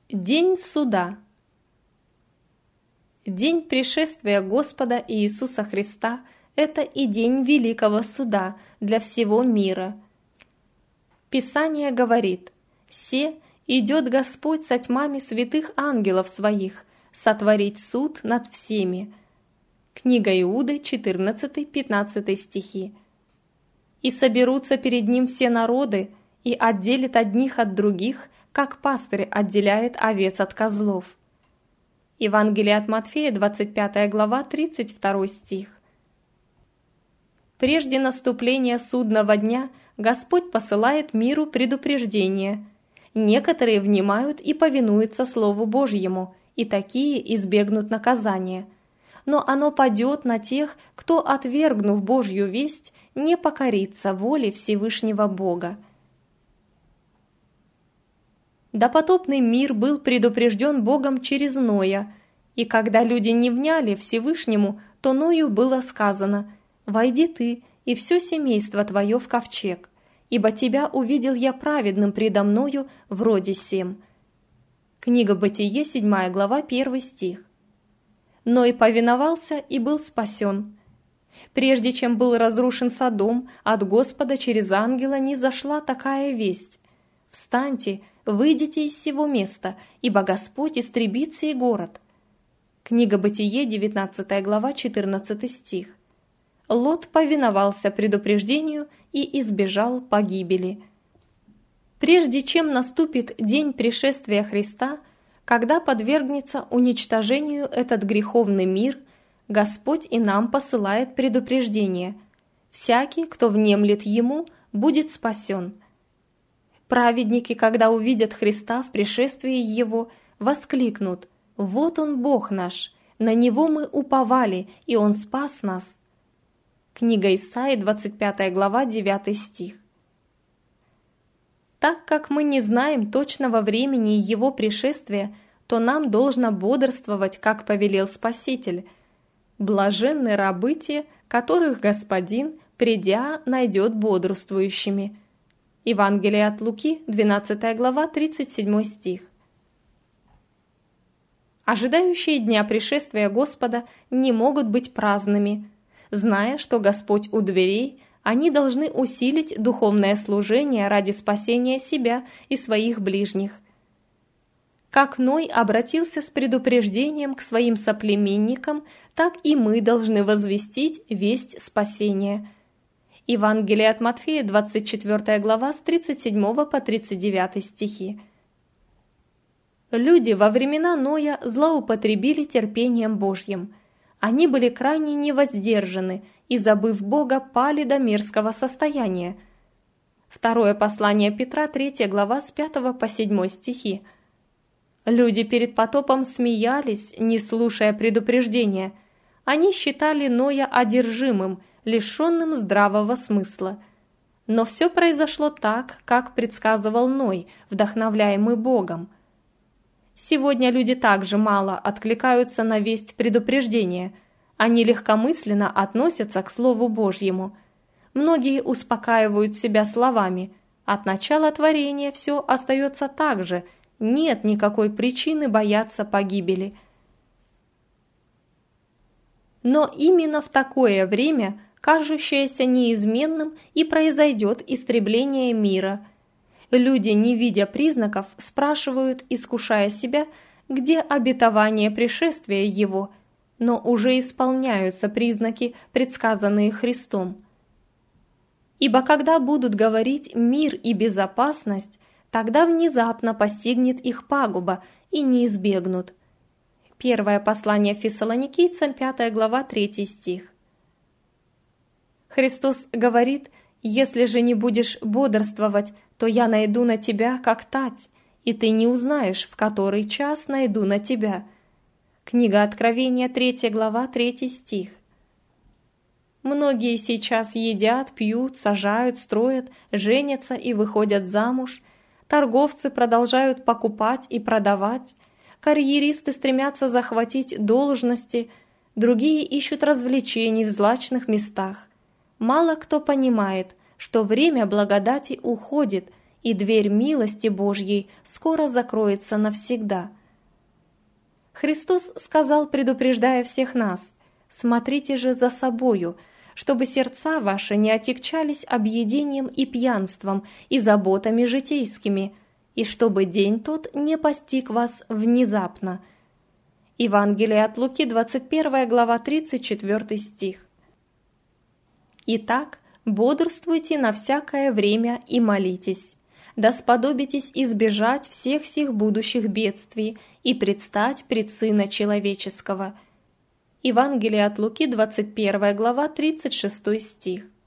День суда. День пришествия Господа Иисуса Христа – это и день великого суда для всего мира. Писание говорит: «Се идет Господь со тьмами святых ангелов своих, сотворить суд над всеми». Книга Иуды, 14-15 стихи. «И соберутся перед ним все народы, и отделит одних от других, как пастырь отделяет овец от козлов». Евангелие от Матфея, 25 глава, 32 стих. Прежде наступления судного дня Господь посылает миру предупреждение. Некоторые внимают и повинуются Слову Божьему, и такие избегнут наказания. Но оно падет на тех, кто, отвергнув Божью весть, не покорится воле Всевышнего Бога. Допотопный мир был предупрежден Богом через Ноя, и когда люди не вняли Всевышнему, то Ною было сказано: «Войди ты и все семейство твое в ковчег, ибо тебя увидел я праведным предо мною вроде сем». Книга Бытие, 7 глава, 1 стих. Ной повиновался и был спасен. Прежде чем был разрушен Содом, от Господа через ангела низошла такая весть: «Встаньте, выйдите из сего места, ибо Господь истребит сей город». Книга Бытие, 19 глава, 14 стих. Лот повиновался предупреждению и избежал погибели. Прежде чем наступит день пришествия Христа, когда подвергнется уничтожению этот греховный мир, Господь и нам посылает предупреждение: всякий, кто внемлет Ему, будет спасен. Праведники, когда увидят Христа в пришествии Его, воскликнут: «Вот Он, Бог наш, на Него мы уповали, и Он спас нас». Книга Исаии, 25 глава, 9 стих. Так как мы не знаем точного времени Его пришествия, то нам должно бодрствовать, как повелел Спаситель. Блаженны рабы те, которых Господин, придя, найдет бодрствующими. Евангелие от Луки, 12 глава, 37 стих. Ожидающие дня пришествия Господа не могут быть праздными. Зная, что Господь у дверей, они должны усилить духовное служение ради спасения себя и своих ближних. Как Ной обратился с предупреждением к своим соплеменникам, так и мы должны возвестить весть спасения. Евангелие от Матфея, 24 глава, с 37 по 39 стихи. Люди во времена Ноя злоупотребили терпением Божьим. Они были крайне невоздержаны и, забыв Бога, пали до мерзкого состояния. Второе послание Петра, 3 глава, с 5 по 7 стихи. Люди перед потопом смеялись, не слушая предупреждения. Они считали Ноя одержимым, лишенным здравого смысла. Но все произошло так, как предсказывал Ной, вдохновляемый Богом. Сегодня люди также мало откликаются на весть предупреждения. Они легкомысленно относятся к Слову Божьему. Многие успокаивают себя словами: «От начала творения все остается так же, нет никакой причины бояться погибели». Но именно в такое время, кажущееся неизменным, и произойдет истребление мира. Люди, не видя признаков, спрашивают, искушая себя, где обетование пришествия Его, но уже исполняются признаки, предсказанные Христом. Ибо когда будут говорить «мир и безопасность», тогда внезапно постигнет их пагуба и не избегнут. Первое послание Фессалоникийцам, 5 глава, 3 стих. Христос говорит: «Если же не будешь бодрствовать, то я найду на тебя, как тать, и ты не узнаешь, в который час найду на тебя». Книга Откровения, 3 глава, 3 стих. Многие сейчас едят, пьют, сажают, строят, женятся и выходят замуж. Торговцы продолжают покупать и продавать. Карьеристы стремятся захватить должности, другие ищут развлечений в злачных местах. Мало кто понимает, что время благодати уходит, и дверь милости Божьей скоро закроется навсегда. Христос сказал, предупреждая всех нас: «Смотрите же за собою, чтобы сердца ваши не отягчались объедением и пьянством и заботами житейскими, и чтобы день тот не постиг вас внезапно». Евангелие от Луки, 21 глава, 34 стих. Итак, бодрствуйте на всякое время и молитесь, да сподобитесь избежать всех сих будущих бедствий и предстать пред Сына Человеческого. Евангелие от Луки, 21 глава, 36 стих.